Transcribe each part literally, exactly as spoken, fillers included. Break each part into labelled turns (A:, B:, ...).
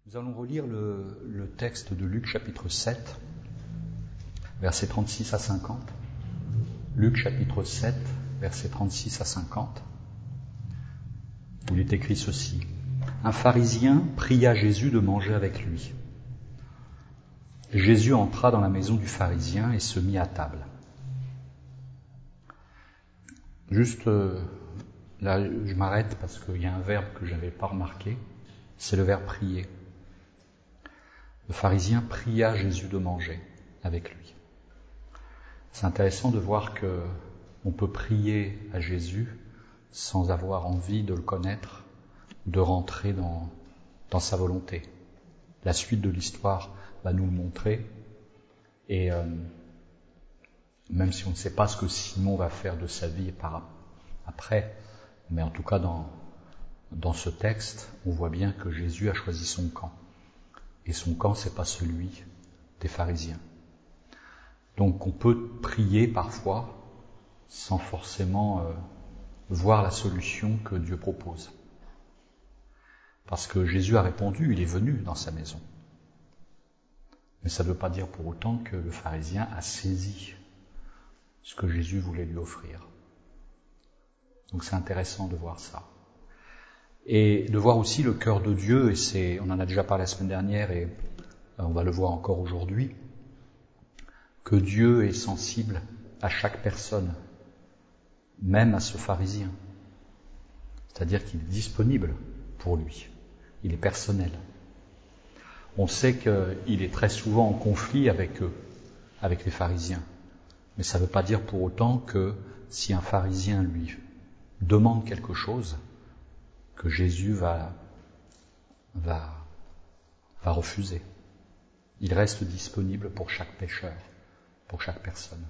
A: Nous allons relire le, le texte de Luc chapitre sept, versets trente-six à cinquante. Luc chapitre sept, versets trente-six à cinquante, où il est écrit ceci. Un pharisien pria Jésus de manger avec lui. Jésus entra dans la maison du pharisien et se mit à table. Juste euh, là, je m'arrête parce qu'il y a un verbe que je n'avais pas remarqué, c'est le verbe prier. Le pharisien pria Jésus de manger avec lui. C'est intéressant de voir que on peut prier à Jésus sans avoir envie de le connaître, de rentrer dans, dans sa volonté. La suite de l'histoire va nous le montrer. Et euh, même si on ne sait pas ce que Simon va faire de sa vie par après, mais en tout cas dans, dans ce texte, on voit bien que Jésus a choisi son camp. Et son camp, c'est pas celui des pharisiens. Donc on peut prier parfois sans forcément euh, voir la solution que Dieu propose. Parce que Jésus a répondu, il est venu dans sa maison. Mais ça ne veut pas dire pour autant que le pharisien a saisi ce que Jésus voulait lui offrir. Donc c'est intéressant de voir ça. Et de voir aussi le cœur de Dieu, et c'est, on en a déjà parlé la semaine dernière et on va le voir encore aujourd'hui, que Dieu est sensible à chaque personne, même à ce pharisien. C'est-à-dire qu'il est disponible pour lui, il est personnel. On sait qu'il est très souvent en conflit avec eux, avec les pharisiens. Mais ça ne veut pas dire pour autant que si un pharisien lui demande quelque chose, que Jésus va, va, va refuser. Il reste disponible pour chaque pécheur, pour chaque personne.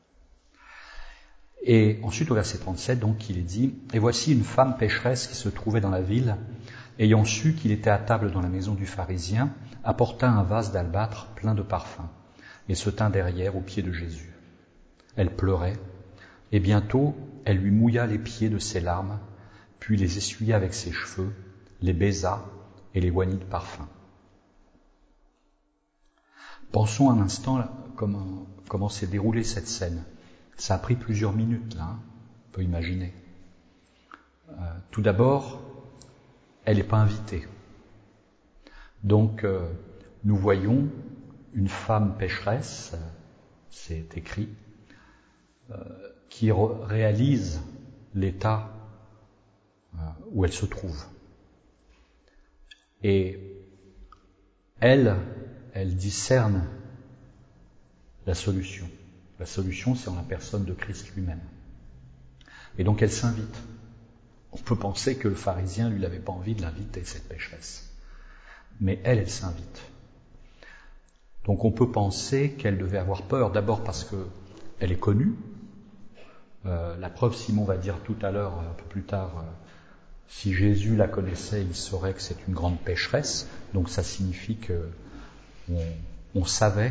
A: Et ensuite au verset trente-sept, donc, il est dit « Et voici une femme pécheresse qui se trouvait dans la ville, ayant su qu'il était à table dans la maison du pharisien, apporta un vase d'albâtre plein de parfums et se tint derrière aux pieds de Jésus. Elle pleurait, et bientôt elle lui mouilla les pieds de ses larmes, puis les essuya avec ses cheveux, les baisa et les oignit de parfum. » Pensons un instant comment, comment s'est déroulée cette scène. Ça a pris plusieurs minutes, là, hein, on peut imaginer. Euh, tout d'abord, elle n'est pas invitée. Donc, euh, nous voyons une femme pécheresse, c'est écrit, euh, qui re- réalise l'état euh, où elle se trouve. Et elle, elle discerne la solution. La solution, c'est en la personne de Christ lui-même. Et donc elle s'invite. On peut penser que le pharisien, lui, n'avait pas envie de l'inviter, cette pécheresse. Mais elle, elle s'invite. Donc on peut penser qu'elle devait avoir peur, d'abord parce qu'elle est connue. Euh, la preuve, Simon va dire tout à l'heure, un peu plus tard, euh, si Jésus la connaissait, il saurait que c'est une grande pécheresse. Donc ça signifie que on, on savait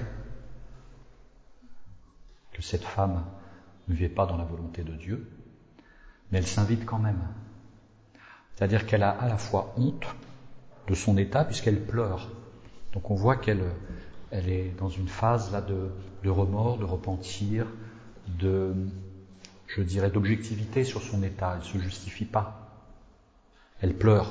A: que cette femme ne vivait pas dans la volonté de Dieu, mais elle s'invite quand même. C'est-à-dire qu'elle a à la fois honte de son état, puisqu'elle pleure. Donc on voit qu'elle elle est dans une phase là de, de remords, de repentir, de, je dirais, d'objectivité sur son état. Elle ne se justifie pas. Elle pleure.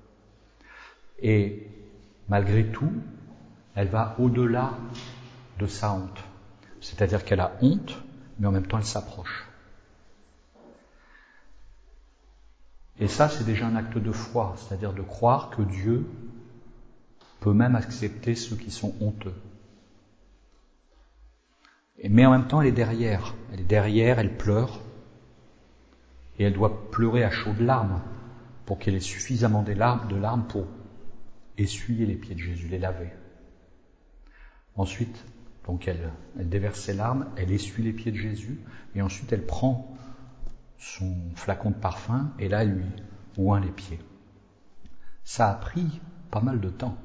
A: Et malgré tout, elle va au-delà de sa honte. C'est-à-dire qu'elle a honte, mais en même temps elle s'approche. Et ça, c'est déjà un acte de foi, c'est-à-dire de croire que Dieu peut même accepter ceux qui sont honteux. Et, mais en même temps, elle est derrière. Elle est derrière, elle pleure, et elle doit pleurer à chaudes larmes pour qu'elle ait suffisamment de larmes, de larmes pour essuyer les pieds de Jésus, les laver. Ensuite, donc elle, elle déverse ses larmes, elle essuie les pieds de Jésus, et ensuite elle prend son flacon de parfum, et là elle lui oint les pieds. Ça a pris pas mal de temps.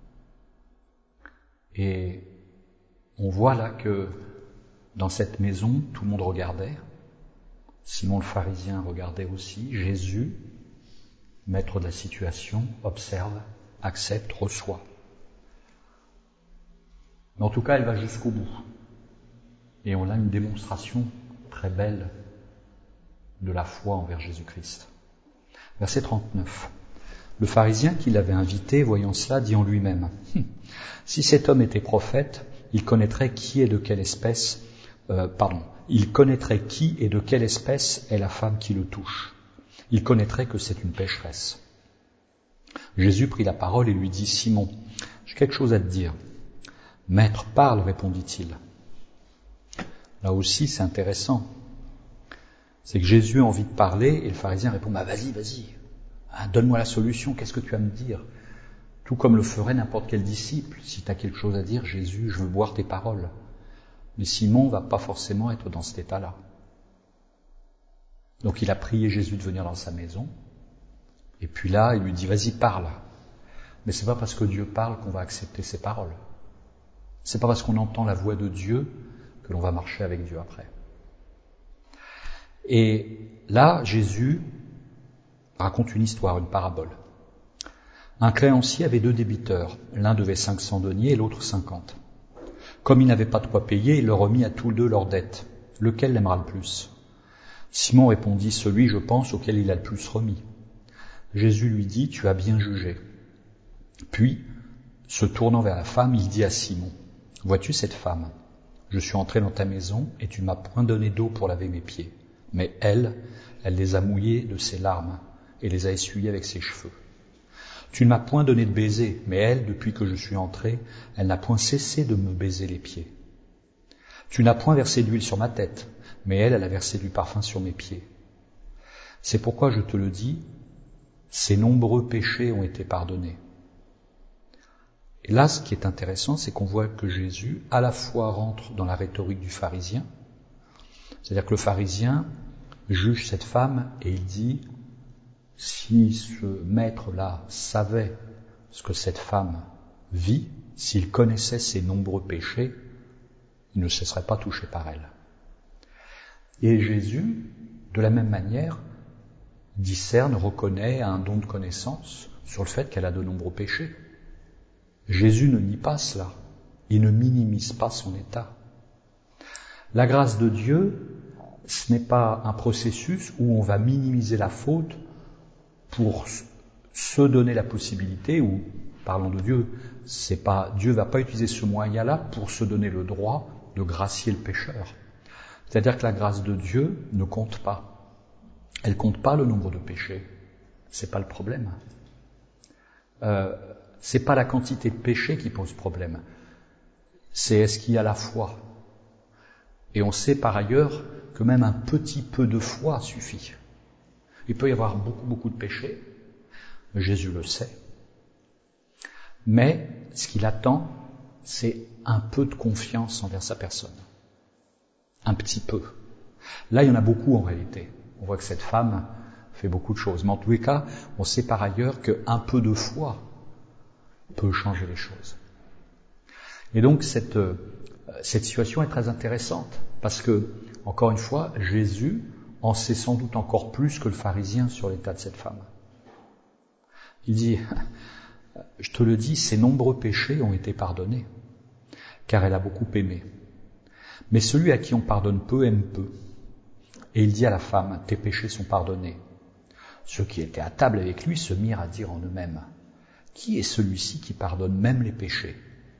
A: Et on voit là que dans cette maison, tout le monde regardait. Simon le pharisien regardait aussi. Jésus, maître de la situation, observe, accepte, reçoit. Mais en tout cas, elle va jusqu'au bout. Et on a une démonstration très belle de la foi envers Jésus-Christ. Verset trente-neuf. Le pharisien qui l'avait invité, voyant cela, dit en lui-même, hum, si cet homme était prophète, il connaîtrait qui est de quelle espèce, euh, pardon, il connaîtrait qui et de quelle espèce est la femme qui le touche. Il connaîtrait que c'est une pécheresse. Jésus prit la parole et lui dit, Simon, j'ai quelque chose à te dire. Maître, parle, répondit-il. Là aussi, c'est intéressant. C'est que Jésus a envie de parler et le pharisien répond, bah vas-y, vas-y, hein, donne-moi la solution, qu'est-ce que tu as à me dire? Tout comme le ferait n'importe quel disciple. Si tu as quelque chose à dire, Jésus, je veux boire tes paroles. Mais Simon va pas forcément être dans cet état-là. Donc il a prié Jésus de venir dans sa maison. Et puis là, il lui dit, vas-y, parle. Mais c'est pas parce que Dieu parle qu'on va accepter ses paroles. C'est pas parce qu'on entend la voix de Dieu que l'on va marcher avec Dieu après. Et là, Jésus raconte une histoire, une parabole. Un créancier avait deux débiteurs. L'un devait cinq cents deniers et l'autre cinquante. Comme il n'avait pas de quoi payer, il leur remit à tous deux leurs dettes. Lequel l'aimera le plus? Simon répondit, celui, je pense, auquel il a le plus remis. Jésus lui dit, tu as bien jugé. Puis, se tournant vers la femme, il dit à Simon, vois-tu cette femme? Je suis entré dans ta maison et tu ne m'as point donné d'eau pour laver mes pieds. Mais elle, elle les a mouillés de ses larmes et les a essuyés avec ses cheveux. Tu ne m'as point donné de baiser, mais elle, depuis que je suis entré, elle n'a point cessé de me baiser les pieds. Tu n'as point versé d'huile sur ma tête, mais elle, elle a versé du parfum sur mes pieds. C'est pourquoi je te le dis, ses nombreux péchés ont été pardonnés. Et là, ce qui est intéressant, c'est qu'on voit que Jésus, à la fois, rentre dans la rhétorique du pharisien, c'est-à-dire que le pharisien juge cette femme et il dit, si ce maître-là savait ce que cette femme vit, s'il connaissait ses nombreux péchés, il ne se serait pas touché par elle. Et Jésus, de la même manière, discerne, reconnaît un don de connaissance sur le fait qu'elle a de nombreux péchés. Jésus ne nie pas cela, il ne minimise pas son état. La grâce de Dieu, ce n'est pas un processus où on va minimiser la faute pour se donner la possibilité, ou, parlons de Dieu, c'est pas, Dieu va pas utiliser ce moyen-là pour se donner le droit de gracier le pécheur. C'est-à-dire que la grâce de Dieu ne compte pas. Elle compte pas le nombre de péchés. C'est pas le problème. Euh, c'est pas la quantité de péchés qui pose problème. C'est est-ce qu'il y a la foi. Et on sait par ailleurs que même un petit peu de foi suffit. Il peut y avoir beaucoup, beaucoup de péchés. Jésus le sait. Mais ce qu'il attend, c'est un peu de confiance envers sa personne. Un petit peu. Là, il y en a beaucoup en réalité. On voit que cette femme fait beaucoup de choses. Mais en tous les cas, on sait par ailleurs qu'un peu de foi peut changer les choses. Et donc, cette, cette situation est très intéressante. Parce que, encore une fois, Jésus en sait sans doute encore plus que le pharisien sur l'état de cette femme. Il dit, je te le dis, ses nombreux péchés ont été pardonnés, car elle a beaucoup aimé. Mais celui à qui on pardonne peu aime peu. Et il dit à la femme, tes péchés sont pardonnés. Ceux qui étaient à table avec lui se mirent à dire en eux-mêmes, qui est celui-ci qui pardonne même les péchés?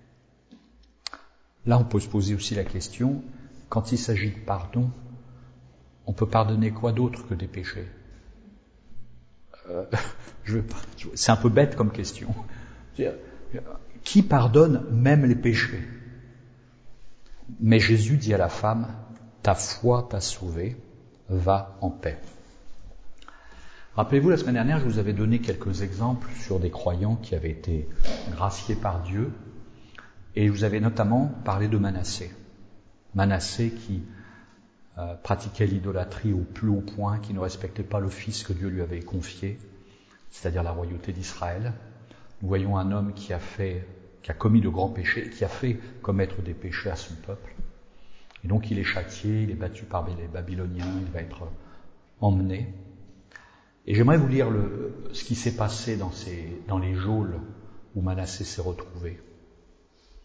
A: Là, on peut se poser aussi la question, quand il s'agit de pardon, on peut pardonner quoi d'autre que des péchés? euh, je, C'est un peu bête comme question. Qui pardonne même les péchés? Mais Jésus dit à la femme, ta foi t'a sauvée, va en paix. Rappelez-vous, la semaine dernière, je vous avais donné quelques exemples sur des croyants qui avaient été graciés par Dieu, et je vous avais notamment parlé de Manassé. Manassé qui euh, pratiquait l'idolâtrie au plus haut point, qui ne respectait pas le fils que Dieu lui avait confié, c'est-à-dire la royauté d'Israël. Nous voyons un homme qui a fait, qui a commis de grands péchés, qui a fait commettre des péchés à son peuple. Et donc il est châtié, il est battu par les Babyloniens, il va être emmené. Et j'aimerais vous lire le, ce qui s'est passé dans, ces, dans les geôles où Manassé s'est retrouvé.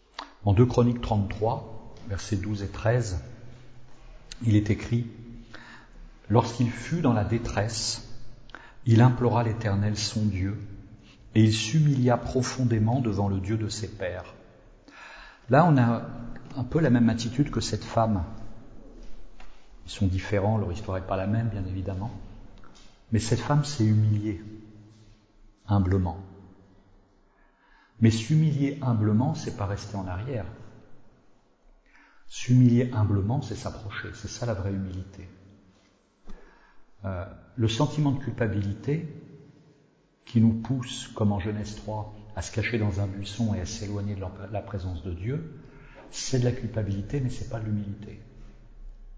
A: En deux Chroniques trente-trois, versets douze et treize, il est écrit « Lorsqu'il fut dans la détresse, il implora l'Éternel son Dieu, et il s'humilia profondément devant le Dieu de ses pères. » Là, on a un peu la même attitude que cette femme. Ils sont différents, leur histoire n'est pas la même, bien évidemment. Mais cette femme s'est humiliée, humblement. Mais s'humilier humblement, c'est pas rester en arrière. S'humilier humblement, c'est s'approcher. C'est ça la vraie humilité. Euh, le sentiment de culpabilité qui nous pousse, comme en Genèse trois, à se cacher dans un buisson et à s'éloigner de la présence de Dieu, c'est de la culpabilité, mais c'est pas de l'humilité. Pourquoi ?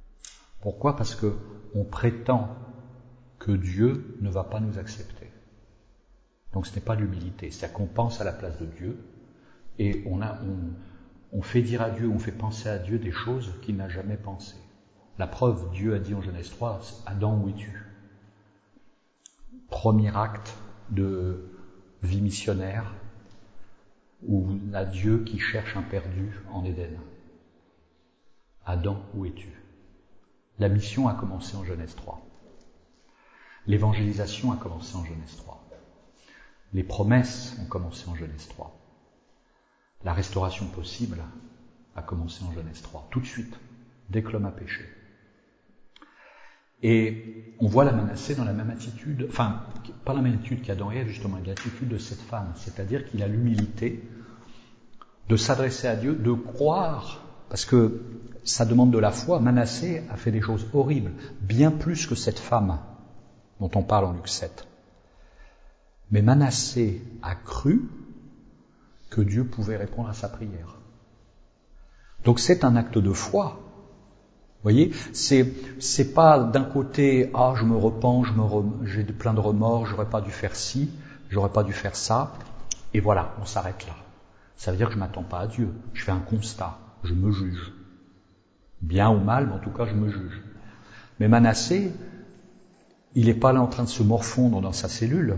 A: Parce que on prétend que Dieu ne va pas nous accepter. Donc ce n'est pas l'humilité, c'est-à-dire qu'on pense à la place de Dieu et on, a, on, on fait dire à Dieu, on fait penser à Dieu des choses qu'il n'a jamais pensées. La preuve, Dieu a dit en Genèse trois, Adam, où es-tu ? Premier acte de vie missionnaire, où on a Dieu qui cherche un perdu en Éden. Adam, où es-tu ? La mission a commencé en Genèse trois. L'évangélisation a commencé en Genèse trois. Les promesses ont commencé en Genèse trois. La restauration possible a commencé en Genèse trois, tout de suite, dès que l'homme a péché. Et on voit la Manassé dans la même attitude, enfin, pas la même attitude qu'Adam et Ève, justement, mais l'attitude de cette femme, c'est-à-dire qu'il a l'humilité de s'adresser à Dieu, de croire, parce que ça demande de la foi. Manassé a fait des choses horribles, bien plus que cette femme dont on parle en Luc sept. Mais Manassé a cru que Dieu pouvait répondre à sa prière. Donc c'est un acte de foi. Vous voyez, c'est c'est pas d'un côté, ah je me repens, je me rem, j'ai plein de remords, j'aurais pas dû faire ci, j'aurais pas dû faire ça, et voilà, on s'arrête là. Ça veut dire que je m'attends pas à Dieu, je fais un constat, je me juge. Bien ou mal, mais en tout cas je me juge. Mais Manassé, il n'est pas là en train de se morfondre dans sa cellule.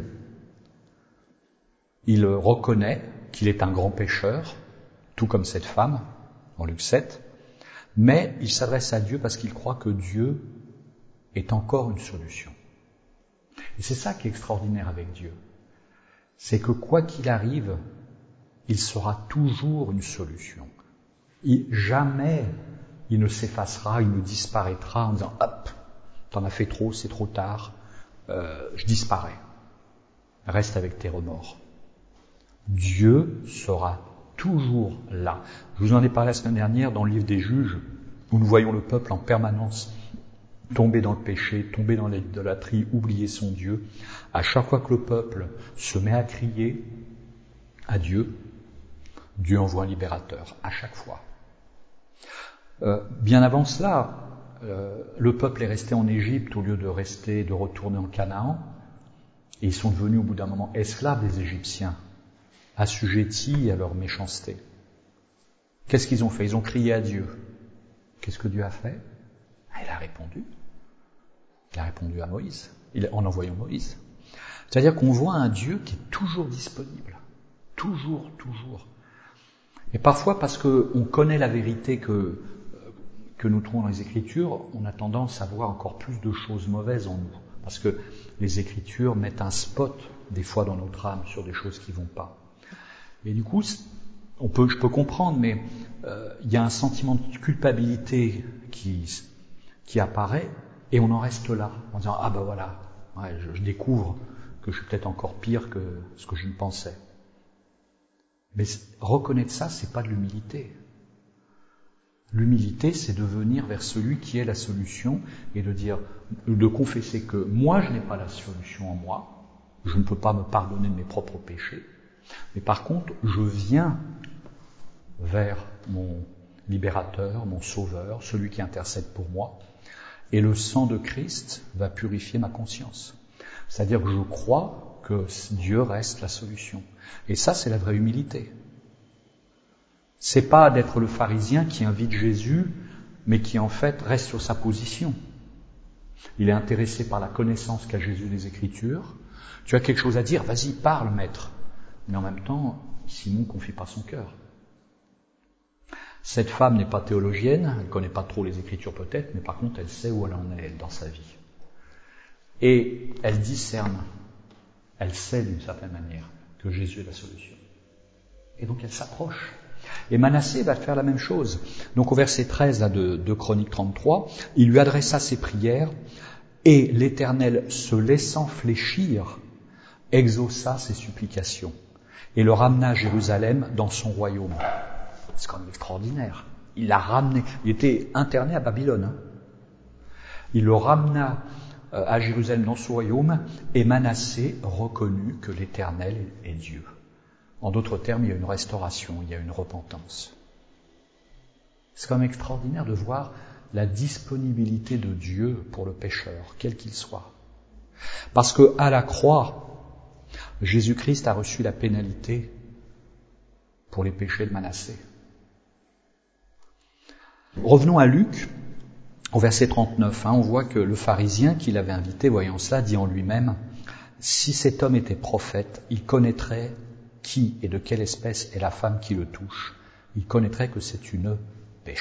A: Il reconnaît qu'il est un grand pécheur, tout comme cette femme, en Luc sept, mais il s'adresse à Dieu parce qu'il croit que Dieu est encore une solution. Et c'est ça qui est extraordinaire avec Dieu. C'est que quoi qu'il arrive, il sera toujours une solution. Il, jamais il ne s'effacera, il ne disparaîtra en disant « Hop, t'en as fait trop, c'est trop tard, euh, je disparais. Reste avec tes remords. » Dieu sera toujours là. Je vous en ai parlé la semaine dernière dans le livre des Juges, où nous voyons le peuple en permanence tomber dans le péché, tomber dans l'idolâtrie, oublier son Dieu. À chaque fois que le peuple se met à crier à Dieu, Dieu envoie un libérateur, à chaque fois. Euh, bien avant cela, euh, le peuple est resté en Égypte au lieu de rester, de retourner en Canaan, et ils sont devenus au bout d'un moment esclaves des Égyptiens, assujettis à leur méchanceté. Qu'est-ce qu'ils ont fait ? Ils ont crié à Dieu. Qu'est-ce que Dieu a fait ? Il a répondu. Il a répondu à Moïse, en envoyant Moïse. C'est-à-dire qu'on voit un Dieu qui est toujours disponible. Toujours, toujours. Et parfois, parce qu'on connaît la vérité que, que nous trouvons dans les Écritures, on a tendance à voir encore plus de choses mauvaises en nous. Parce que les Écritures mettent un spot, des fois, dans notre âme, sur des choses qui ne vont pas. Et du coup, on peut, je peux comprendre, mais euh, il y a un sentiment de culpabilité qui, qui apparaît, et on en reste là, en disant « Ah ben voilà, ouais, je, je découvre que je suis peut-être encore pire que ce que je ne pensais. » Mais reconnaître ça, c'est pas de l'humilité. L'humilité, c'est de venir vers celui qui est la solution et de dire, de confesser que moi, je n'ai pas la solution en moi, je ne peux pas me pardonner de mes propres péchés, mais par contre, je viens vers mon libérateur, mon sauveur, celui qui intercède pour moi, et le sang de Christ va purifier ma conscience. C'est-à-dire que je crois que Dieu reste la solution. Et ça, c'est la vraie humilité. C'est pas d'être le pharisien qui invite Jésus, mais qui en fait reste sur sa position. Il est intéressé par la connaissance qu'a Jésus des Écritures. Tu as quelque chose à dire, vas-y, parle, maître. Mais en même temps, Simon ne confie pas son cœur. Cette femme n'est pas théologienne, elle ne connaît pas trop les Écritures peut-être, mais par contre elle sait où elle en est elle, dans sa vie. Et elle discerne, elle sait d'une certaine manière que Jésus est la solution. Et donc elle s'approche. Et Manassé va faire la même chose. Donc au verset treize là, de, de Chronique trente-trois, il lui adressa ses prières et l'Éternel, se laissant fléchir, exauça ses supplications et le ramena à Jérusalem dans son royaume. C'est quand même extraordinaire. Il l'a ramené, il était interné à Babylone. Hein. Il le ramena euh, à Jérusalem dans son royaume et Manassé reconnut que l'Éternel est Dieu. En d'autres termes, il y a une restauration, il y a une repentance. C'est quand même extraordinaire de voir la disponibilité de Dieu pour le pécheur, quel qu'il soit. Parce que à la croix, Jésus-Christ a reçu la pénalité pour les péchés de Manassé. Revenons à Luc, au verset trente-neuf. Hein, on voit que le pharisien qui l'avait invité, voyant cela, dit en lui-même, « Si cet homme était prophète, il connaîtrait qui et de quelle espèce est la femme qui le touche. Il connaîtrait que c'est une pécheresse. »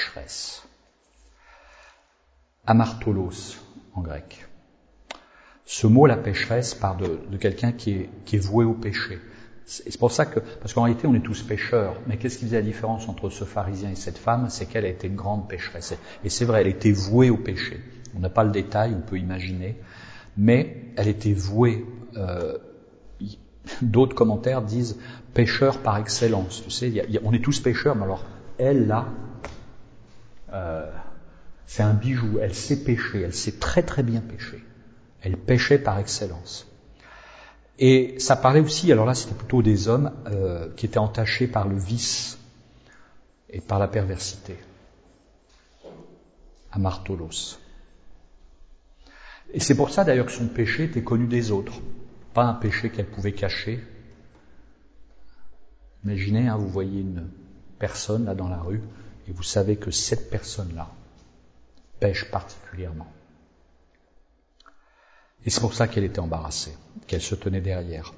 A: Amartolos, en grec. Ce mot, la pécheresse, part de, de quelqu'un qui est, qui est voué au péché. C'est pour ça que, parce qu'en réalité, on est tous pécheurs. Mais qu'est-ce qui faisait la différence entre ce pharisien et cette femme? C'est qu'elle a été une grande pécheresse. Et c'est vrai, elle était vouée au péché. On n'a pas le détail, on peut imaginer. Mais elle était vouée. Euh, d'autres commentaires disent pécheur par excellence. Tu sais, y a, y a, on est tous pécheurs, mais alors elle là, euh, c'est un bijou. Elle sait pécher, elle sait très très bien pécher. Elle péchait par excellence. Et ça parlait aussi, alors là c'était plutôt des hommes euh, qui étaient entachés par le vice et par la perversité. Amartolos. Et c'est pour ça d'ailleurs que son péché était connu des autres. Pas un péché qu'elle pouvait cacher. Imaginez, hein, vous voyez une personne là dans la rue et vous savez que cette personne-là pêche particulièrement. Et c'est pour ça qu'elle était embarrassée, qu'elle se tenait derrière.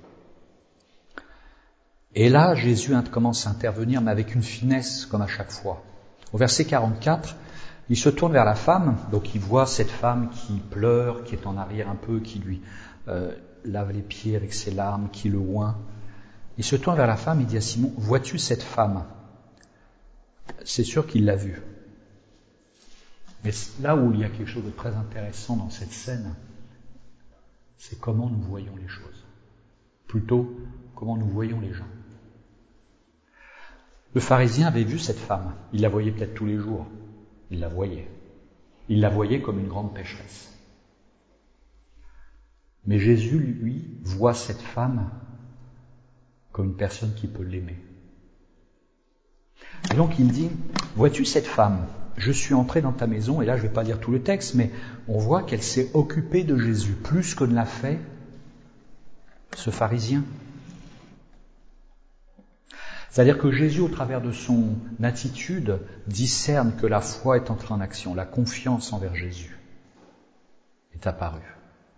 A: Et là, Jésus commence à intervenir, mais avec une finesse, comme à chaque fois. Au verset quarante-quatre, il se tourne vers la femme, donc il voit cette femme qui pleure, qui est en arrière un peu, qui lui euh, lave les pieds avec ses larmes, qui le oint. Il se tourne vers la femme et dit à Simon, « Vois-tu cette femme ?» C'est sûr qu'il l'a vue. Mais là où il y a quelque chose de très intéressant dans cette scène, c'est comment nous voyons les choses. Plutôt, comment nous voyons les gens. Le pharisien avait vu cette femme. Il la voyait peut-être tous les jours. Il la voyait. Il la voyait comme une grande pécheresse. Mais Jésus, lui, voit cette femme comme une personne qui peut l'aimer. Et donc il dit, vois-tu cette femme ? Je suis entré dans ta maison, et là je ne vais pas lire tout le texte, mais on voit qu'elle s'est occupée de Jésus, plus que ne l'a fait ce pharisien. C'est-à-dire que Jésus, au travers de son attitude, discerne que la foi est entrée en action, la confiance envers Jésus est apparue.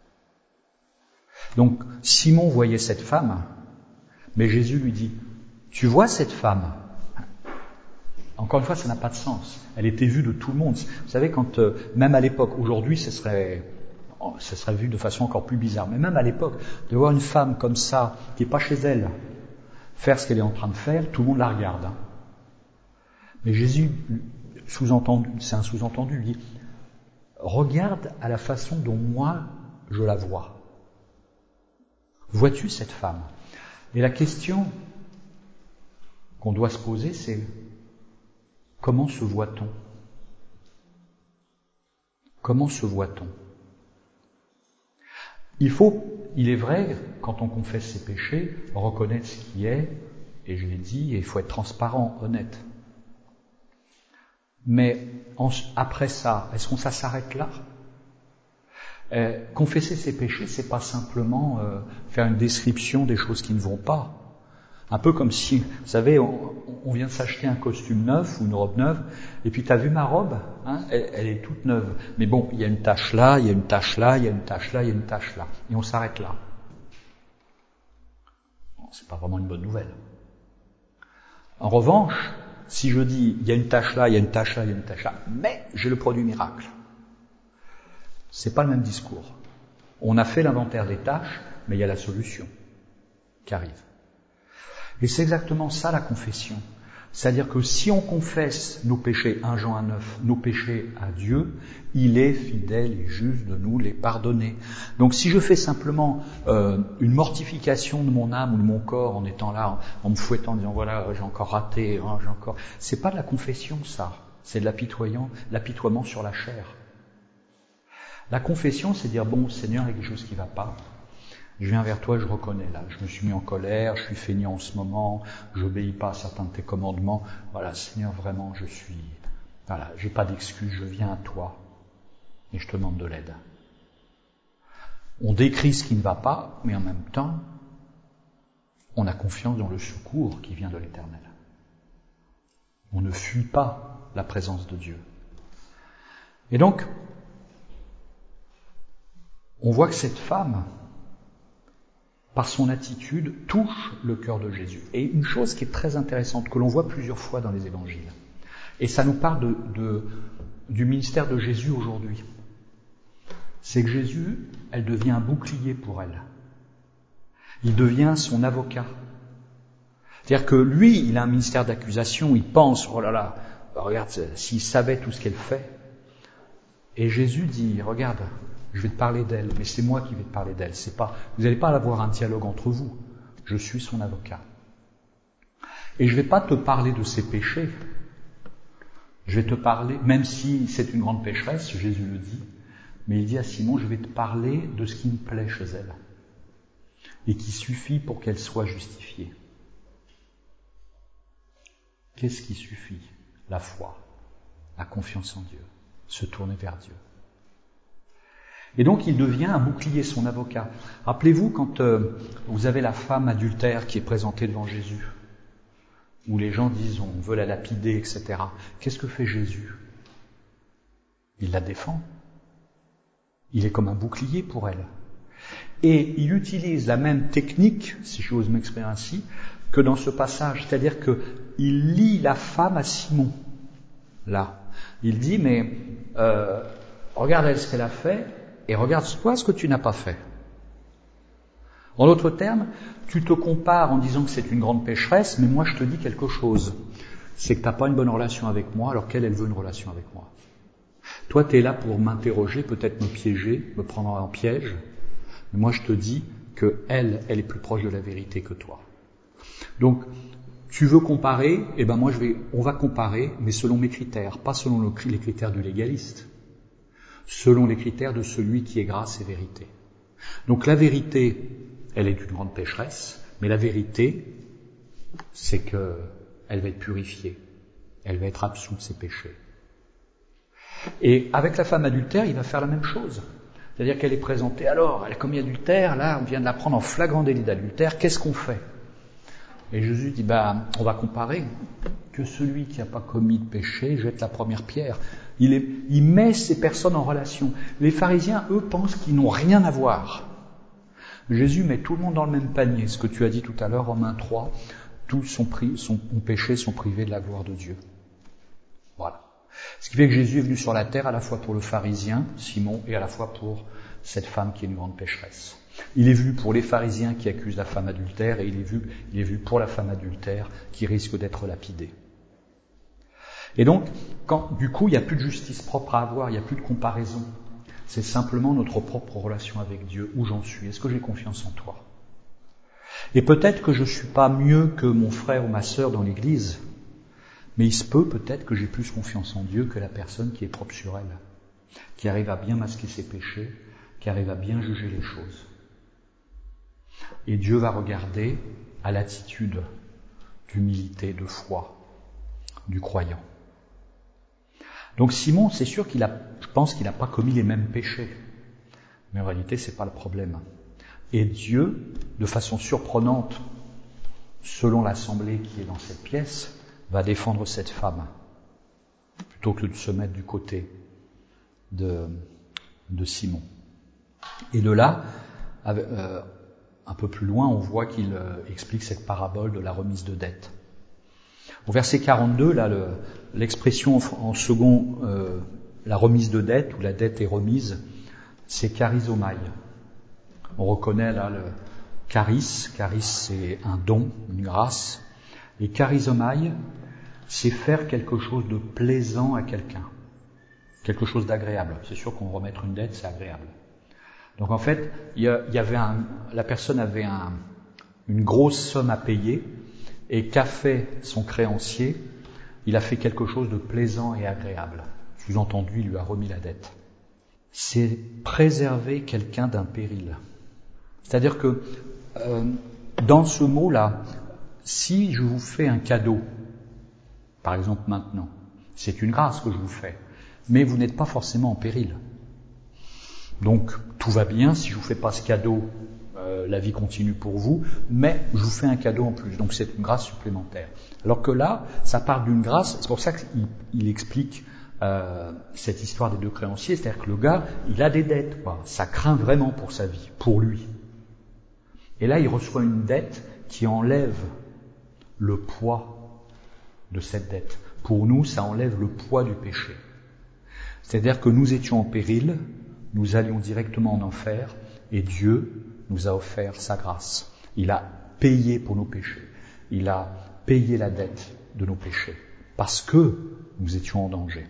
A: Donc Simon voyait cette femme, mais Jésus lui dit, tu vois cette femme ? Encore une fois, ça n'a pas de sens. Elle était vue de tout le monde. Vous savez, quand euh, même à l'époque, aujourd'hui, ce serait, ce serait vu de façon encore plus bizarre. Mais même à l'époque, de voir une femme comme ça, qui n'est pas chez elle, faire ce qu'elle est en train de faire, tout le monde la regarde. Hein. Mais Jésus, sous-entendu, c'est un sous-entendu, lui dit, regarde à la façon dont moi je la vois. Vois-tu cette femme ? Et la question qu'on doit se poser, c'est comment se voit-on ? Comment se voit-on ? Il faut, il est vrai, quand on confesse ses péchés, reconnaître ce qui est, et je l'ai dit, et il faut être transparent, honnête. Mais en, après ça, est-ce qu'on ça s'arrête là ? euh, Confesser ses péchés, c'est pas simplement euh, faire une description des choses qui ne vont pas. Un peu comme si, vous savez, on, on vient de s'acheter un costume neuf ou une robe neuve, et puis t'as vu ma robe, hein, elle, elle est toute neuve. Mais bon, il y a une tache là, il y a une tache là, il y a une tache là, il y a une tache là. Et on s'arrête là. Bon, c'est pas vraiment une bonne nouvelle. En revanche, si je dis il y a une tâche là, il y a une tâche là, il y a une tâche là, mais j'ai le produit miracle. C'est pas le même discours. On a fait l'inventaire des tâches, mais il y a la solution qui arrive. Et c'est exactement ça la confession. C'est-à-dire que si on confesse nos péchés, un Jean un neuf, nos péchés à Dieu, il est fidèle et juste de nous les pardonner. Donc si je fais simplement euh, une mortification de mon âme ou de mon corps en étant là, en, en me fouettant, en disant voilà, j'ai encore raté, hein, j'ai encore... C'est pas de la confession ça, c'est de l'apitoiement, l'apitoiement sur la chair. La confession, c'est dire bon Seigneur, il y a quelque chose qui ne va pas. Je viens vers toi, je reconnais là, je me suis mis en colère, je suis feignant en ce moment, je n'obéis pas à certains de tes commandements. Voilà, Seigneur, vraiment, je suis... Voilà, j'ai pas d'excuses, je viens à toi et je te demande de l'aide. On décrit ce qui ne va pas, mais en même temps, on a confiance dans le secours qui vient de l'Éternel. On ne fuit pas la présence de Dieu. Et donc, on voit que cette femme, par son attitude, touche le cœur de Jésus. Et une chose qui est très intéressante, que l'on voit plusieurs fois dans les évangiles, et ça nous parle de, de, du ministère de Jésus aujourd'hui, c'est que Jésus, elle devient un bouclier pour elle. Il devient son avocat. C'est-à-dire que lui, il a un ministère d'accusation, il pense, oh là là, regarde, s'il savait tout ce qu'elle fait. Et Jésus dit, regarde, je vais te parler d'elle, mais c'est moi qui vais te parler d'elle. C'est pas, vous n'allez pas avoir un dialogue entre vous. Je suis son avocat. Et je ne vais pas te parler de ses péchés. Je vais te parler, même si c'est une grande pécheresse, Jésus le dit, mais il dit à Simon, je vais te parler de ce qui me plaît chez elle et qui suffit pour qu'elle soit justifiée. Qu'est-ce qui suffit? La foi, la confiance en Dieu, se tourner vers Dieu. Et donc il devient un bouclier, son avocat. Rappelez-vous quand euh, vous avez la femme adultère qui est présentée devant Jésus, où les gens disent on veut la lapider, et cetera. Qu'est-ce que fait Jésus? Il la défend. Il est comme un bouclier pour elle. Et il utilise la même technique, si j'ose m'exprimer ainsi, que dans ce passage. C'est-à-dire qu'il lie la femme à Simon. Là. Il dit, mais euh, regarde elle ce qu'elle a fait, et regarde-toi ce que tu n'as pas fait. En d'autres termes, tu te compares en disant que c'est une grande pécheresse, mais moi je te dis quelque chose. C'est que tu n'as pas une bonne relation avec moi, alors qu'elle, elle veut une relation avec moi. Toi, tu es là pour m'interroger, peut-être me piéger, me prendre en piège, mais moi je te dis que elle, elle est plus proche de la vérité que toi. Donc, tu veux comparer, eh ben moi je vais, on va comparer, mais selon mes critères, pas selon le, les critères du légaliste, selon les critères de celui qui est grâce et vérité. Donc la vérité, elle est une grande pécheresse, mais la vérité, c'est que elle va être purifiée, elle va être absoute de ses péchés. Et avec la femme adultère, il va faire la même chose. C'est-à-dire qu'elle est présentée, alors, elle a commis adultère, là, on vient de la prendre en flagrant délit d'adultère, qu'est-ce qu'on fait? Et Jésus dit, bah, on va comparer, que celui qui n'a pas commis de péché jette la première pierre. Il, est, il met ces personnes en relation. Les pharisiens, eux, pensent qu'ils n'ont rien à voir. Jésus met tout le monde dans le même panier, ce que tu as dit tout à l'heure, Romains trois, tous sont pris, sont, ont péché, sont privés de la gloire de Dieu. Voilà. Ce qui fait que Jésus est venu sur la terre à la fois pour le pharisien, Simon, et à la fois pour cette femme qui est une grande pécheresse. Il est vu pour les pharisiens qui accusent la femme adultère, et il est vu, il est vu pour la femme adultère qui risque d'être lapidée. Et donc, quand, du coup, il n'y a plus de justice propre à avoir, il n'y a plus de comparaison. C'est simplement notre propre relation avec Dieu, où j'en suis. Est-ce que j'ai confiance en toi? Et peut-être que je ne suis pas mieux que mon frère ou ma sœur dans l'église, mais il se peut peut-être que j'ai plus confiance en Dieu que la personne qui est propre sur elle, qui arrive à bien masquer ses péchés, qui arrive à bien juger les choses. Et Dieu va regarder à l'attitude d'humilité, de foi, du croyant. Donc Simon, c'est sûr qu'il a, je pense qu'il n'a pas commis les mêmes péchés, mais en réalité, c'est pas le problème. Et Dieu, de façon surprenante, selon l'assemblée qui est dans cette pièce, va défendre cette femme, plutôt que de se mettre du côté de, de Simon. Et de là, euh, un peu plus loin, on voit qu'il euh, explique cette parabole de la remise de dette. Au verset quarante-deux, là, le, l'expression en second, euh, la remise de dette, ou la dette est remise, c'est charizomai. On reconnaît là le charis, charis c'est un don, une grâce, et charizomai, c'est faire quelque chose de plaisant à quelqu'un, quelque chose d'agréable. C'est sûr qu'on remettre une dette, c'est agréable. Donc en fait, il y, a, il y avait un, la personne avait un, une grosse somme à payer, et qu'a fait son créancier? Il a fait quelque chose de plaisant et agréable. Sous-entendu, il lui a remis la dette. C'est préserver quelqu'un d'un péril. C'est-à-dire que euh, dans ce mot-là, si je vous fais un cadeau, par exemple maintenant, c'est une grâce que je vous fais, mais vous n'êtes pas forcément en péril. Donc tout va bien, si je vous fais pas ce cadeau, euh, la vie continue pour vous, mais je vous fais un cadeau en plus, donc c'est une grâce supplémentaire. Alors que là, ça part d'une grâce, c'est pour ça qu'il il explique euh, cette histoire des deux créanciers, c'est-à-dire que le gars, il a des dettes, quoi. Ça craint vraiment pour sa vie, pour lui. Et là, il reçoit une dette qui enlève le poids de cette dette. Pour nous, ça enlève le poids du péché. C'est-à-dire que nous étions en péril, nous allions directement en enfer, et Dieu nous a offert sa grâce. Il a payé pour nos péchés. Il a payé la dette de nos péchés, parce que nous étions en danger.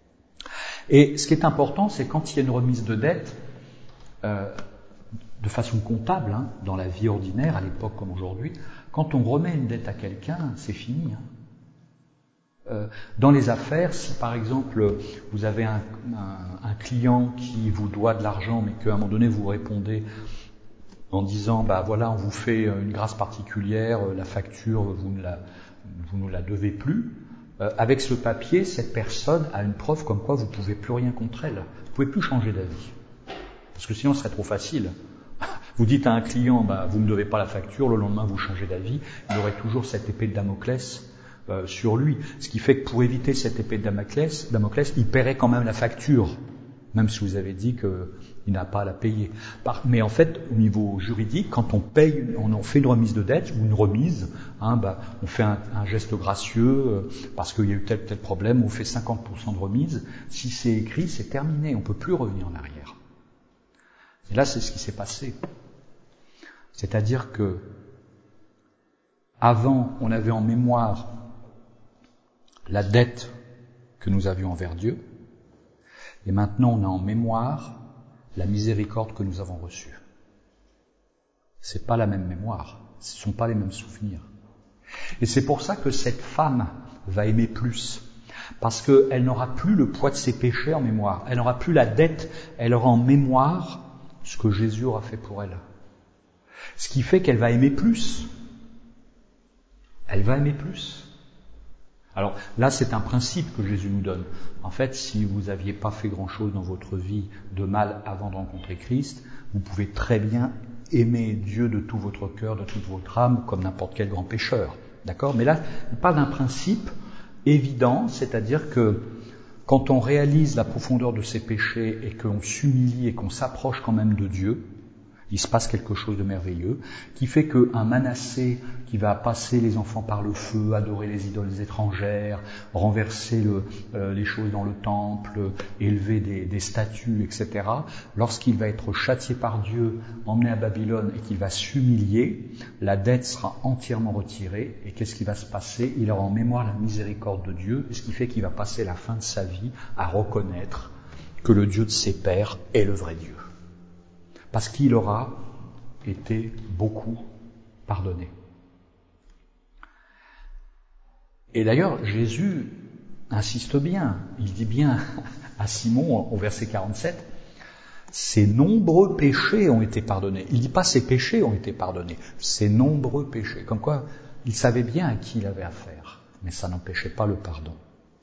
A: Et ce qui est important, c'est quand il y a une remise de dette, euh, de façon comptable, hein, dans la vie ordinaire, à l'époque comme aujourd'hui, quand on remet une dette à quelqu'un, c'est fini. Hein. Euh, dans les affaires, si par exemple vous avez un, un, un client qui vous doit de l'argent, mais qu'à un moment donné vous répondez en disant bah voilà, on vous fait une grâce particulière, la facture vous ne la, vous ne la devez plus. Euh, avec ce papier, cette personne a une preuve comme quoi vous ne pouvez plus rien contre elle. Vous ne pouvez plus changer d'avis. Parce que sinon ce serait trop facile. Vous dites à un client, bah, vous ne me devez pas la facture, le lendemain vous changez d'avis, il aurait toujours cette épée de Damoclès euh, sur lui. Ce qui fait que pour éviter cette épée de Damoclès, Damoclès, il paierait quand même la facture, même si vous avez dit qu'il n'a pas à la payer. Par, mais en fait, au niveau juridique, quand on paye, on, on fait une remise de dette ou une remise, hein, bah, on fait un, un geste gracieux euh, parce qu'il y a eu tel tel problème, on fait cinquante pour cent de remise. Si c'est écrit, c'est terminé, on ne peut plus revenir en arrière. Et là, c'est ce qui s'est passé. C'est-à-dire que avant, on avait en mémoire la dette que nous avions envers Dieu, et maintenant on a en mémoire la miséricorde que nous avons reçue. C'est pas la même mémoire, ce ne sont pas les mêmes souvenirs. Et c'est pour ça que cette femme va aimer plus, parce qu'elle n'aura plus le poids de ses péchés en mémoire, elle n'aura plus la dette, elle aura en mémoire ce que Jésus aura fait pour elle. Ce qui fait qu'elle va aimer plus. Elle va aimer plus. Alors là, c'est un principe que Jésus nous donne. En fait, si vous n'aviez pas fait grand-chose dans votre vie de mal avant de rencontrer Christ, vous pouvez très bien aimer Dieu de tout votre cœur, de toute votre âme, comme n'importe quel grand pécheur. D'accord ? Mais là, on parle d'un principe évident, c'est-à-dire que quand on réalise la profondeur de ses péchés et qu'on s'humilie et qu'on s'approche quand même de Dieu, il se passe quelque chose de merveilleux, qui fait qu'un Manassé qui va passer les enfants par le feu, adorer les idoles étrangères, renverser le, euh, les choses dans le temple, élever des, des statues, et cetera, lorsqu'il va être châtié par Dieu, emmené à Babylone et qu'il va s'humilier, la dette sera entièrement retirée. Et qu'est-ce qui va se passer ? Il aura en mémoire la miséricorde de Dieu, ce qui fait qu'il va passer la fin de sa vie à reconnaître que le Dieu de ses pères est le vrai Dieu. Parce qu'il aura été beaucoup pardonné. Et d'ailleurs, Jésus insiste bien, il dit bien à Simon au verset quarante-sept, ses nombreux péchés ont été pardonnés. Il ne dit pas ses péchés ont été pardonnés, ses nombreux péchés. Comme quoi, il savait bien à qui il avait affaire, mais ça n'empêchait pas le pardon.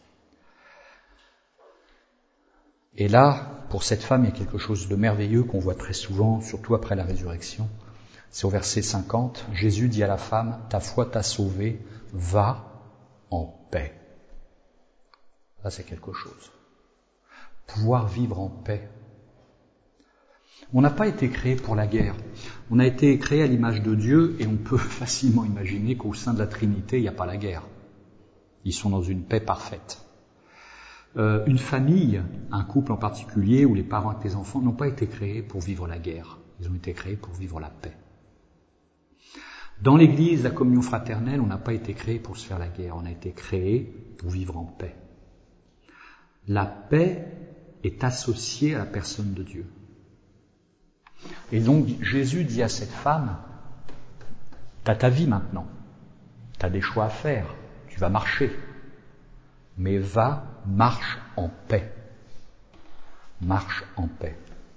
A: Et là, pour cette femme, il y a quelque chose de merveilleux qu'on voit très souvent, surtout après la résurrection. C'est au verset cinquante, Jésus dit à la femme, « Ta foi t'a sauvée, va en paix. » Là, c'est quelque chose. Pouvoir vivre en paix. On n'a pas été créé pour la guerre. On a été créé à l'image de Dieu et on peut facilement imaginer qu'au sein de la Trinité, il n'y a pas la guerre. Ils sont dans une paix parfaite. Euh, une famille, un couple en particulier, où les parents et les enfants n'ont pas été créés pour vivre la guerre. Ils ont été créés pour vivre la paix. Dans l'Église, la communion fraternelle, on n'a pas été créé pour se faire la guerre. On a été créé pour vivre en paix. La paix est associée à la personne de Dieu. Et donc, Jésus dit à cette femme, t'as ta vie maintenant. T'as des choix à faire. Tu vas marcher. Mais va, marche en paix. Marche en paix.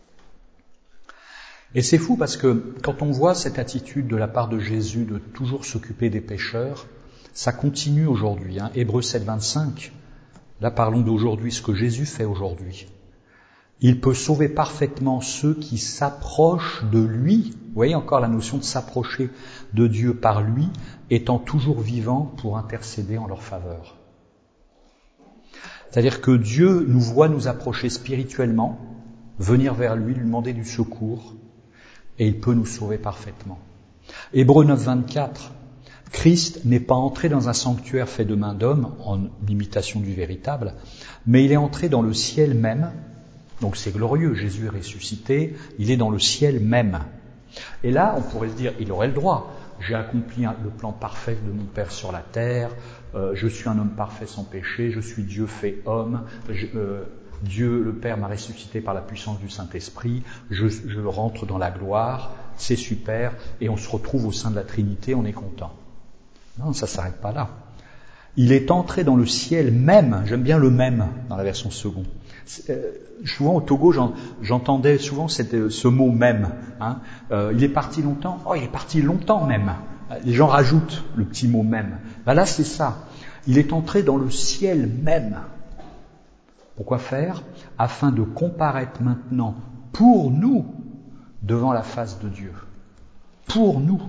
A: Et c'est fou parce que quand on voit cette attitude de la part de Jésus de toujours s'occuper des pécheurs, ça continue aujourd'hui. Hein. Hébreux sept, vingt-cinq, là parlons d'aujourd'hui, ce que Jésus fait aujourd'hui. Il peut sauver parfaitement ceux qui s'approchent de lui. Vous voyez encore la notion de s'approcher de Dieu par lui, étant toujours vivant pour intercéder en leur faveur. C'est-à-dire que Dieu nous voit nous approcher spirituellement, venir vers lui, lui demander du secours, et il peut nous sauver parfaitement. Hébreux neuf, vingt-quatre, Christ n'est pas entré dans un sanctuaire fait de main d'homme, en imitation du véritable, mais il est entré dans le ciel même. Donc c'est glorieux, Jésus est ressuscité, il est dans le ciel même. Et là, on pourrait se dire, il aurait le droit. J'ai accompli le plan parfait de mon Père sur la terre, euh, je suis un homme parfait sans péché, je suis Dieu fait homme, je, euh, Dieu le Père m'a ressuscité par la puissance du Saint-Esprit, je, je rentre dans la gloire, c'est super, et on se retrouve au sein de la Trinité, on est content. Non, ça ne s'arrête pas là. Il est entré dans le ciel même, j'aime bien le même dans la version seconde. Euh, souvent au Togo, j'en, j'entendais souvent cette, ce mot même. Hein. Euh, il est parti longtemps. Oh, il est parti longtemps même. Les gens rajoutent le petit mot même. Ben là, c'est ça. Il est entré dans le ciel même. Pourquoi faire ? Afin de comparaître maintenant pour nous devant la face de Dieu. Pour nous.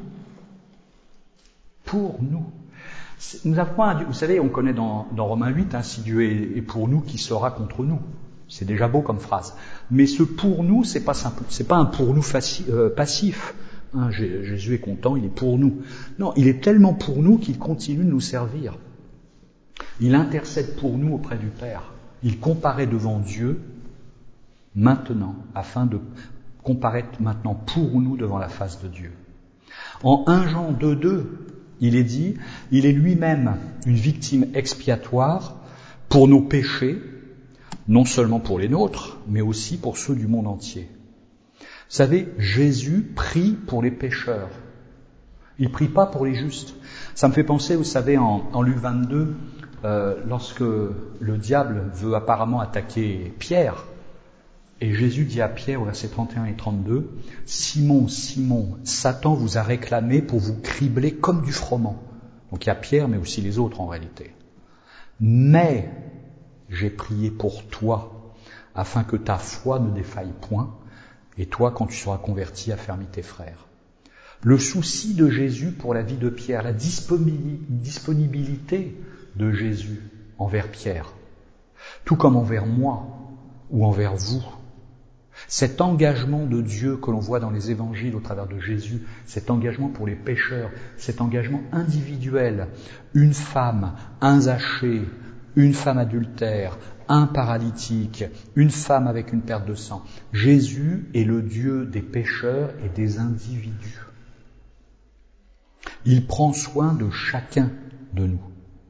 A: Pour nous. Nous avons un Dieu, vous savez, on connaît dans, dans Romains huit, hein, si Dieu est, est pour nous, qui sera contre nous. C'est déjà beau comme phrase. Mais ce pour nous, c'est pas simple, c'est pas un pour nous faci, euh, passif. Hein, Jésus est content, il est pour nous. Non, il est tellement pour nous qu'il continue de nous servir. Il intercède pour nous auprès du Père. Il comparaît devant Dieu maintenant, afin de comparaître maintenant pour nous devant la face de Dieu. En un Jean deux, deux, il est dit, il est lui-même une victime expiatoire pour nos péchés, non seulement pour les nôtres, mais aussi pour ceux du monde entier. Vous savez, Jésus prie pour les pécheurs. Il ne prie pas pour les justes. Ça me fait penser, vous savez, en, en Luc vingt-deux, euh, lorsque le diable veut apparemment attaquer Pierre, et Jésus dit à Pierre au verset trente et un et trente-deux, « Simon, Simon, Satan vous a réclamé pour vous cribler comme du froment. » Donc il y a Pierre, mais aussi les autres en réalité. « Mais j'ai prié pour toi, afin que ta foi ne défaille point, et toi, quand tu seras converti, affermis tes frères. » Le souci de Jésus pour la vie de Pierre, la disponibilité de Jésus envers Pierre, tout comme envers moi ou envers vous. Cet engagement de Dieu que l'on voit dans les évangiles au travers de Jésus, cet engagement pour les pécheurs, cet engagement individuel, une femme, un Zachée, une femme adultère, un paralytique, une femme avec une perte de sang. Jésus est le Dieu des pécheurs et des individus. Il prend soin de chacun de nous.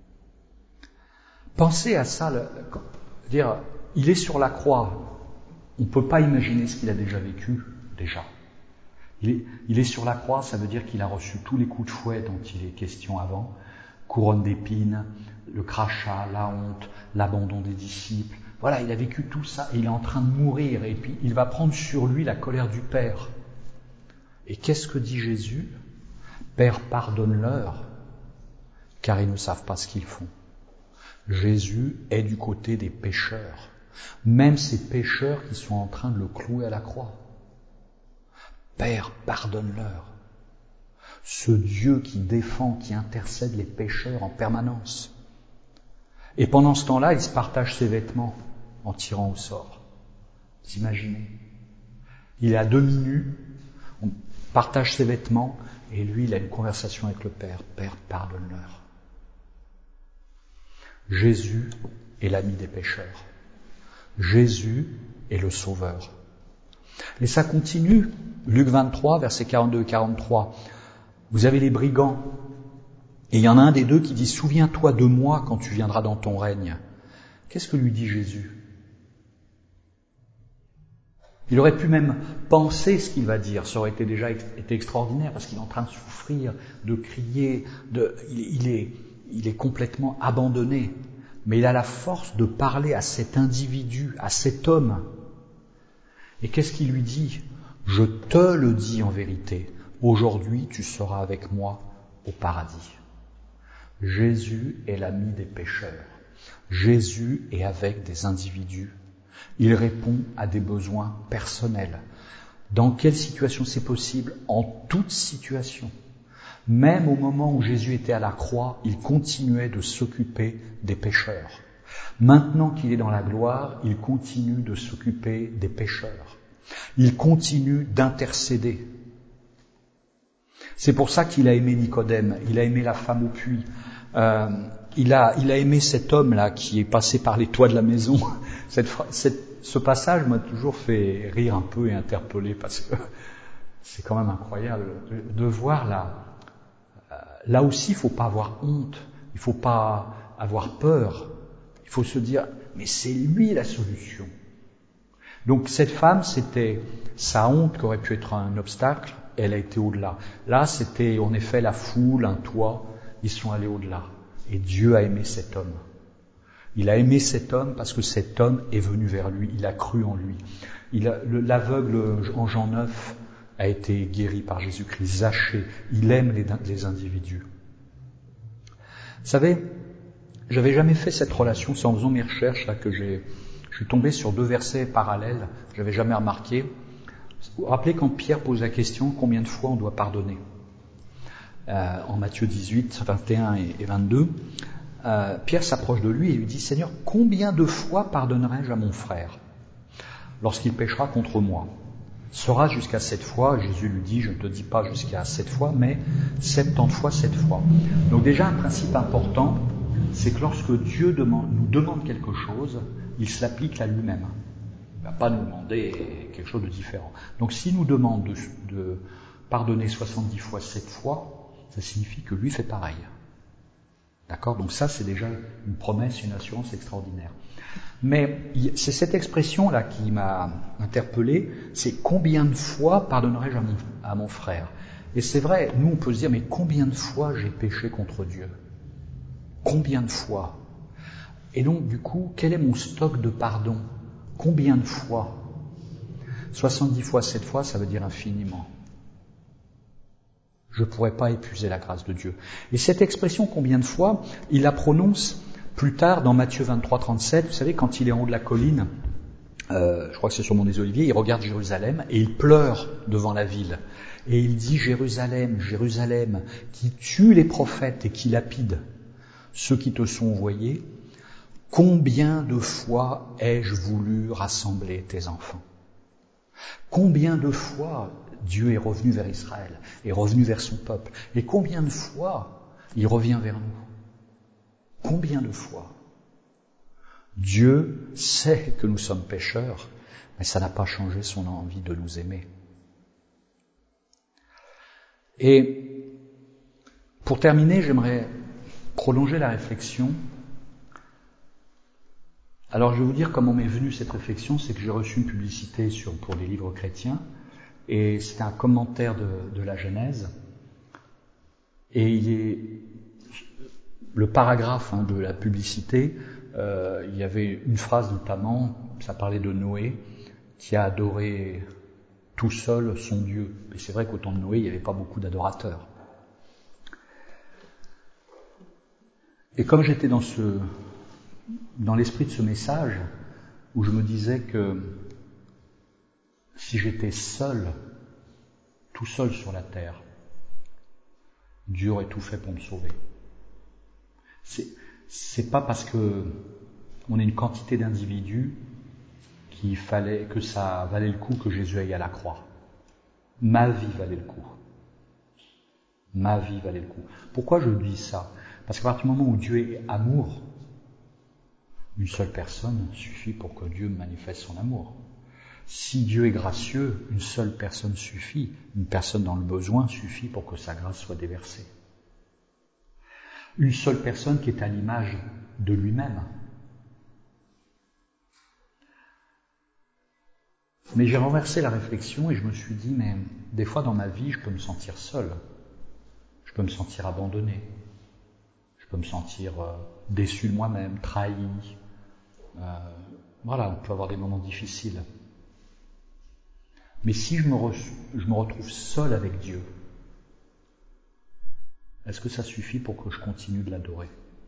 A: Pensez à ça, le, dire, il est sur la croix. On ne peut pas imaginer ce qu'il a déjà vécu, déjà. Il est, il est sur la croix, ça veut dire qu'il a reçu tous les coups de fouet dont il est question avant, couronne d'épines, le crachat, la honte, l'abandon des disciples. Voilà, il a vécu tout ça et il est en train de mourir et puis il va prendre sur lui la colère du Père. Et qu'est-ce que dit Jésus ? Père, pardonne-leur, car ils ne savent pas ce qu'ils font. Jésus est du côté des pécheurs. Même ces pécheurs qui sont en train de le clouer à la croix. Père, pardonne-leur. Ce Dieu qui défend, qui intercède les pécheurs en permanence. Et pendant ce temps-là, il se partage ses vêtements en tirant au sort. Vous imaginez ? Il est à demi nu, on partage ses vêtements, et lui, il a une conversation avec le Père. Père, pardonne-leur. Jésus est l'ami des pécheurs. Jésus est le Sauveur. Et ça continue, Luc vingt-trois, versets quarante-deux et quarante-trois. Vous avez les brigands, et il y en a un des deux qui dit « Souviens-toi de moi quand tu viendras dans ton règne ». Qu'est-ce que lui dit Jésus ? Il aurait pu même penser ce qu'il va dire, ça aurait été déjà été extraordinaire, parce qu'il est en train de souffrir, de crier, de, il, il, est, il est complètement abandonné. Mais il a la force de parler à cet individu, à cet homme. Et qu'est-ce qu'il lui dit ? Je te le dis en vérité, aujourd'hui tu seras avec moi au paradis. Jésus est l'ami des pécheurs. Jésus est avec des individus. Il répond à des besoins personnels. Dans quelle situation c'est possible ? En toute situation. Même au moment où Jésus était à la croix, il continuait de s'occuper des pécheurs. Maintenant qu'il est dans la gloire, il continue de s'occuper des pécheurs. Il continue d'intercéder. C'est pour ça qu'il a aimé Nicodème, il a aimé la femme au puits, euh, il a, il a aimé cet homme-là qui est passé par les toits de la maison. Cette, cette, ce passage m'a toujours fait rire un peu et interpeller parce que c'est quand même incroyable de, de voir là. Là aussi, il ne faut pas avoir honte, il ne faut pas avoir peur. Il faut se dire, mais c'est lui la solution. Donc cette femme, c'était sa honte qui aurait pu être un obstacle, elle a été au-delà. Là, c'était en effet la foule, un toit, ils sont allés au-delà. Et Dieu a aimé cet homme. Il a aimé cet homme parce que cet homme est venu vers lui, il a cru en lui. Il a, le, l'aveugle en Jean neuf a été guéri par Jésus-Christ, Zachée, il aime les, les individus. Vous savez, j'avais jamais fait cette relation, c'est en faisant mes recherches là que j'ai, je suis tombé sur deux versets parallèles, j'avais jamais remarqué. Vous vous rappelez quand Pierre pose la question, combien de fois on doit pardonner ? euh, En Matthieu dix-huit, vingt et un et vingt-deux, euh, Pierre s'approche de lui et lui dit, Seigneur, combien de fois pardonnerai-je à mon frère lorsqu'il péchera contre moi ? Sera jusqu'à sept fois, Jésus lui dit, je ne te dis pas jusqu'à sept fois, mais septante fois sept fois. Donc déjà un principe important, c'est que lorsque Dieu demande, nous demande quelque chose, il s'applique à lui-même. Il ne va pas nous demander quelque chose de différent. Donc s'il nous demande de, de pardonner soixante-dix fois sept fois, ça signifie que lui fait pareil. D'accord ? Donc ça c'est déjà une promesse, une assurance extraordinaire. Mais c'est cette expression-là qui m'a interpellé, c'est combien de fois pardonnerai-je à mon, à mon frère ? Et c'est vrai, nous on peut se dire, mais combien de fois j'ai péché contre Dieu ? Combien de fois ? Et donc du coup, quel est mon stock de pardon ? Combien de fois ? soixante-dix fois, sept fois, ça veut dire infiniment. Je ne pourrais pas épuiser la grâce de Dieu. Et cette expression, combien de fois, il la prononce plus tard dans Matthieu vingt-trois, trente-sept, vous savez, quand il est en haut de la colline, euh, je crois que c'est sur le mont des Oliviers, il regarde Jérusalem et il pleure devant la ville. Et il dit, Jérusalem, Jérusalem, qui tue les prophètes et qui lapide ceux qui te sont envoyés, combien de fois ai-je voulu rassembler tes enfants ? Combien de fois Dieu est revenu vers Israël, est revenu vers son peuple, et combien de fois il revient vers nous ? Combien de fois ? Dieu sait que nous sommes pécheurs, mais ça n'a pas changé son envie de nous aimer. Et pour terminer, j'aimerais prolonger la réflexion. Alors je vais vous dire comment m'est venue cette réflexion, c'est que j'ai reçu une publicité sur, pour les livres chrétiens, et c'était un commentaire de, de la Genèse, et il est... Le paragraphe hein, de la publicité, euh, il y avait une phrase notamment, ça parlait de Noé, qui a adoré tout seul son Dieu. Et c'est vrai qu'au temps de Noé, il n'y avait pas beaucoup d'adorateurs. Et comme j'étais dans ce, dans l'esprit de ce message, où je me disais que si j'étais seul, tout seul sur la terre, Dieu aurait tout fait pour me sauver. C'est, c'est pas parce que on est une quantité d'individus qu'il fallait que ça valait le coup que Jésus aille à la croix. Ma vie valait le coup. Ma vie valait le coup. Pourquoi je dis ça ? Parce qu'à partir du moment où Dieu est amour, Une seule personne suffit pour que Dieu manifeste son amour. Si Dieu est gracieux, une seule personne suffit. Une personne dans le besoin suffit pour que sa grâce soit déversée. Une seule personne qui est à l'image de lui-même. Mais j'ai renversé la réflexion et je me suis dit, mais des fois dans ma vie, je peux me sentir seul. Je peux me sentir abandonné. Je peux me sentir euh, déçu de moi-même, trahi. Euh, voilà, on peut avoir des moments difficiles. Mais si je me, re, je me retrouve seul avec Dieu, est-ce que ça suffit pour que je continue de l'adorer?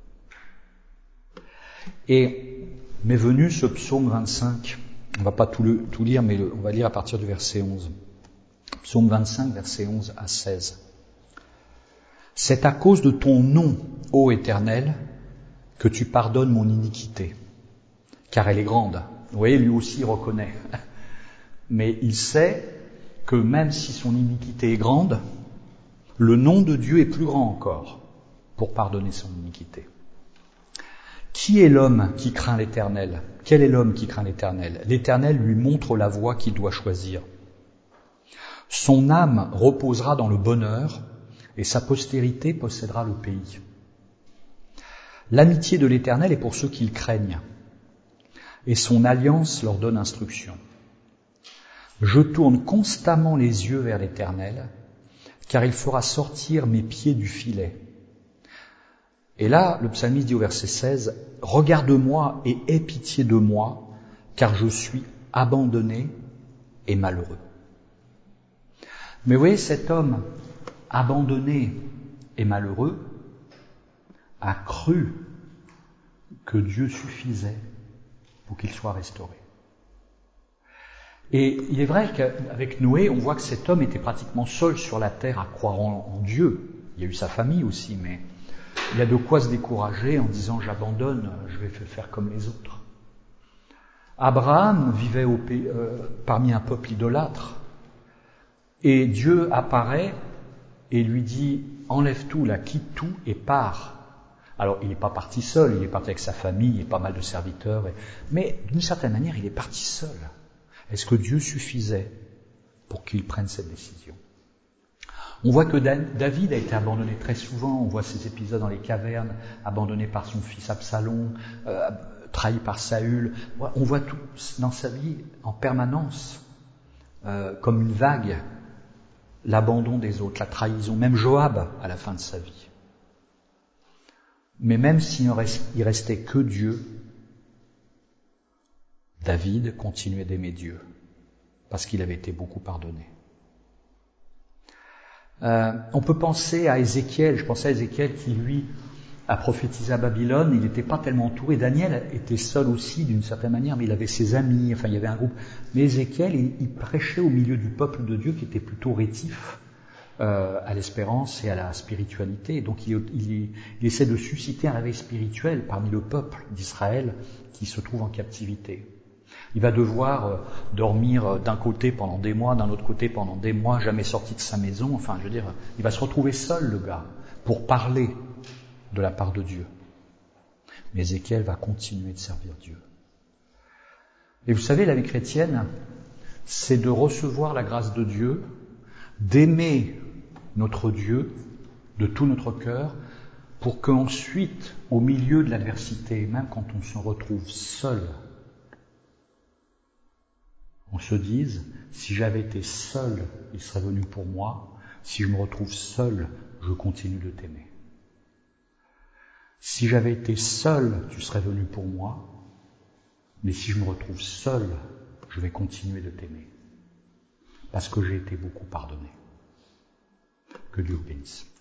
A: Et m'est venu ce psaume vingt-cinq. On ne va pas tout, le, tout lire, mais le, on va lire à partir du verset onze. Psaume vingt-cinq, versets onze à seize. C'est à cause de ton nom, ô Éternel, que tu pardonnes mon iniquité, car elle est grande. Vous voyez, lui aussi il reconnaît. Mais il sait que même si son iniquité est grande, le nom de Dieu est plus grand encore pour pardonner son iniquité. Qui est l'homme qui craint l'Éternel? Quel est l'homme qui craint l'Éternel? L'Éternel lui montre la voie qu'il doit choisir. Son âme reposera dans le bonheur et sa postérité possédera le pays. L'amitié de l'Éternel est pour ceux qui le craignent et son alliance leur donne instruction. Je tourne constamment les yeux vers l'Éternel, car il fera sortir mes pieds du filet. Et là, le psalmiste dit au verset seize, « Regarde-moi et aie pitié de moi, car je suis abandonné et malheureux. » Mais vous voyez, cet homme abandonné et malheureux a cru que Dieu suffisait pour qu'il soit restauré. Et il est vrai qu'avec Noé, on voit que cet homme était pratiquement seul sur la terre à croire en, en Dieu. Il y a eu sa famille aussi, mais il y a de quoi se décourager en disant « j'abandonne, je vais faire comme les autres ». Abraham vivait au pays, euh, parmi un peuple idolâtre, et Dieu apparaît et lui dit « enlève tout, là, quitte tout et pars ». Alors, il n'est pas parti seul, il est parti avec sa famille et pas mal de serviteurs, et... mais d'une certaine manière, il est parti seul. Est-ce que Dieu suffisait pour qu'il prenne cette décision? On voit que David a été abandonné très souvent, on voit ces épisodes dans les cavernes, abandonné par son fils Absalom, euh, trahi par Saül. On voit tout dans sa vie en permanence, euh, comme une vague, l'abandon des autres, la trahison, même Joab à la fin de sa vie. Mais même s'il ne restait que Dieu, David continuait d'aimer Dieu, parce qu'il avait été beaucoup pardonné. Euh, on peut penser à Ézéchiel, je pensais à Ézéchiel qui, lui, a prophétisé à Babylone, il n'était pas tellement entouré. Daniel était seul aussi, d'une certaine manière, mais il avait ses amis, enfin il y avait un groupe. Mais Ézéchiel, il, il prêchait au milieu du peuple de Dieu qui était plutôt rétif euh, à l'espérance et à la spiritualité. Donc il, il, il essaie de susciter un réveil spirituel parmi le peuple d'Israël qui se trouve en captivité. Il va devoir dormir d'un côté pendant des mois, d'un autre côté pendant des mois, jamais sorti de sa maison. Enfin, je veux dire, il va se retrouver seul, le gars, pour parler de la part de Dieu. Mais Ézéchiel va continuer de servir Dieu. Et vous savez, la vie chrétienne, c'est de recevoir la grâce de Dieu, d'aimer notre Dieu de tout notre cœur, pour qu'ensuite, au milieu de l'adversité, même quand on se retrouve seul, on se dise, si j'avais été seul, il serait venu pour moi. Si je me retrouve seul, je continue de t'aimer. Si j'avais été seul, tu serais venu pour moi. Mais si je me retrouve seul, je vais continuer de t'aimer. Parce que j'ai été beaucoup pardonné. Que Dieu vous bénisse.